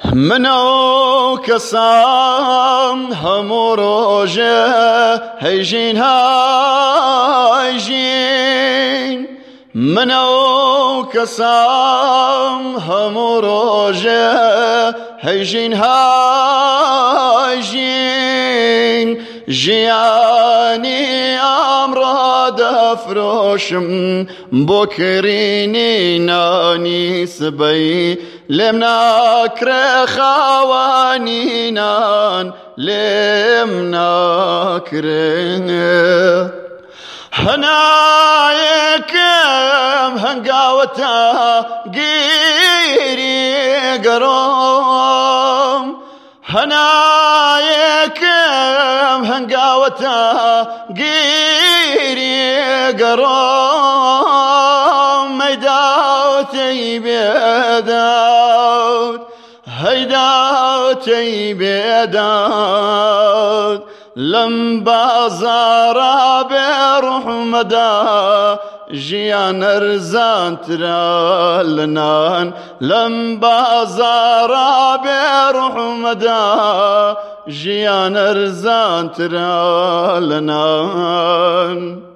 منو كسام هموروجه هيجين هايجين منو كسام هموروجه هيجين هايجين جياني أمراض أفروشم بكريني ناني سبي لمناكر خوانينان لمناكر هنايكم هنقاوتا قيري قروم هنايكم هنقاوتا قيري قروم ميداوتي بيداوت هيداوتي بيداوت لم بازارا بروح مدى جيان رزان ترالنان لم بازارا بروح مدى جيان رزان ترالنان